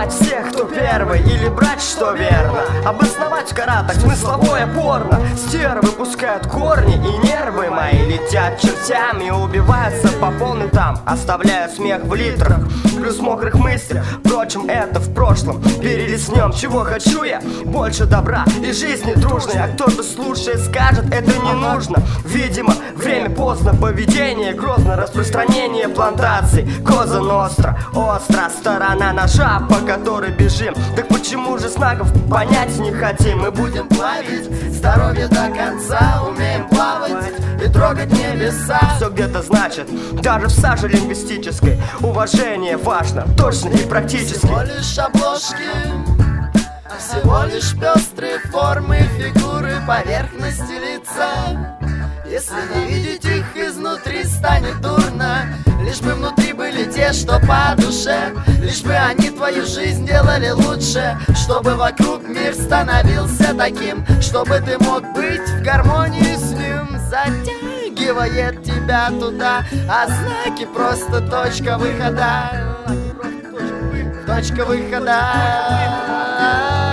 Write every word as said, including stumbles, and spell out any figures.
Убивать всех, кто первый, или брать, что верно. Обосновать в каратах смысловое порно. Стервы пускают корни, и нервы мои летят чертями. Убиваются по полной там, оставляя смех в литрах. Плюс мокрых мыслей, впрочем, это в прошлом. Перелеснем, чего хочу я, больше добра и жизни дружной. А кто-то слушает, скажет, это не нужно. Видимо, время поздно, поведение грозно. Распространение плантаций, Коза Ностра, остро, сторона ножа, по которой бежим. Так почему же снагов понять не хотим? Мы будем плавить здоровье до конца, умеем плавать и трогать небеса. Все где-то значит, даже в саже лингвистической. Уважение важно, точно и практически. Всего лишь обложки, всего лишь пестрые формы, фигуры, поверхности лица. Если не видеть их изнутри, станет дурно. Лишь бы внутри были те, что по душе. Лишь бы они твою жизнь делали лучше. Чтобы вокруг мир становился таким, чтобы ты мог быть в гармонии с ним. Затягивает тебя туда, а знаки просто точка выхода. Точка выхода.